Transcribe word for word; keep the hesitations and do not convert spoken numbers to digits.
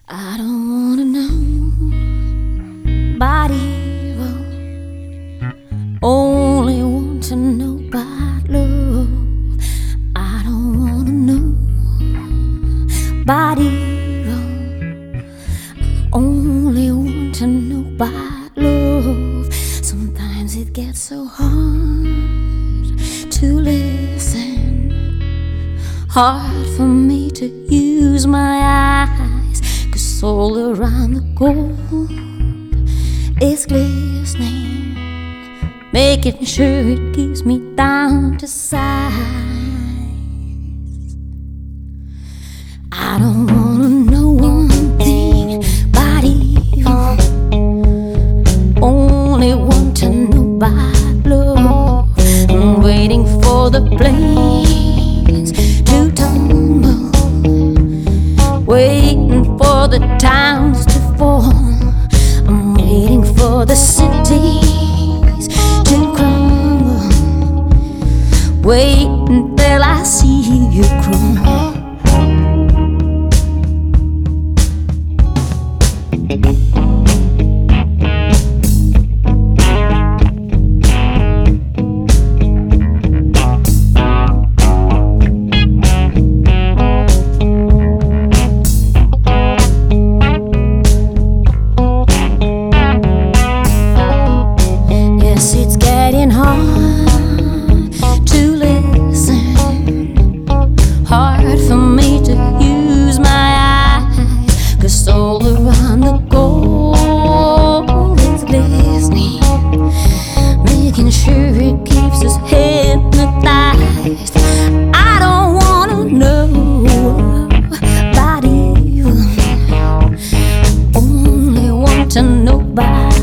I don't wanna know body roll. Only want to know about love. I don't wanna know body roll. Only want to know about love. Sometimes it gets so hard to listen, hard for me to use my eyes, 'cause all around the gold is glistening, making sure it keeps me down to size. I don't wanna know one thing body, only want to know about love. I'm waiting for the planes to tumble, waiting for the towns to fall. I'm waiting for the cities to crumble, waiting till I see you crumble. It's getting hard to listen, hard for me to use my eyes, 'cause all around the gold is glistening, making sure it keeps us hypnotized. I don't wanna know about you, only want to know about